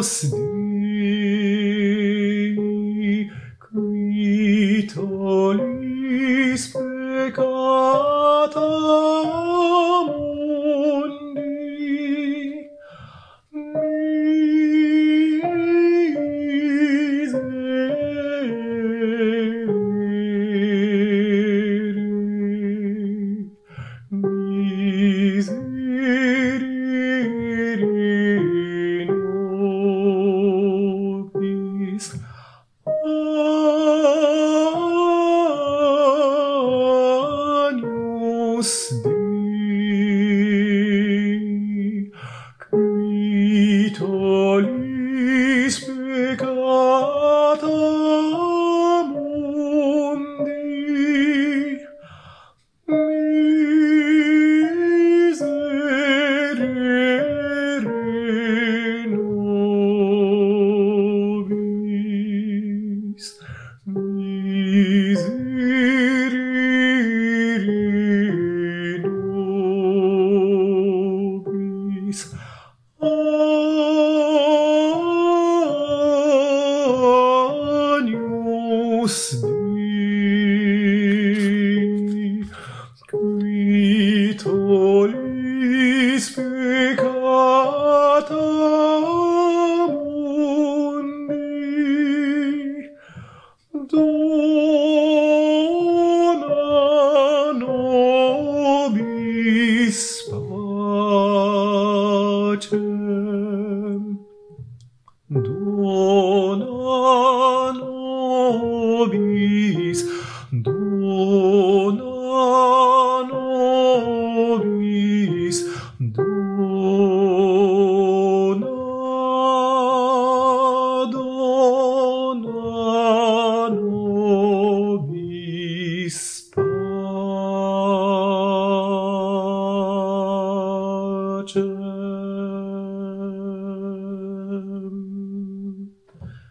Dei, qui tollis peccata mundi, miserere nobis. Agnus Dei, qui tollis peccata mundi, miserere nobis. Miserere nobis. Agnus Dei, qui tollis peccata mundi, dona nobis pacem. Dona nobis, dona nobis, dona nobis pacem.